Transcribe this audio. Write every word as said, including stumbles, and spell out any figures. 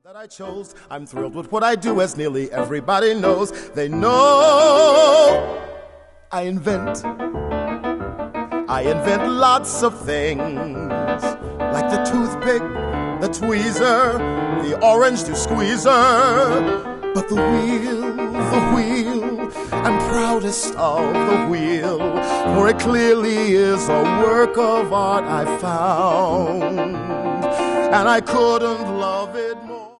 That I chose. I'm thrilled with what I do, as nearly everybody knows. They know I invent. I invent lots of things, like the toothpick, the tweezer, the orange to squeezer. But the wheel, the wheel, I'm proudest of the wheel, for it clearly is a work of art I found, and I couldn't love it more.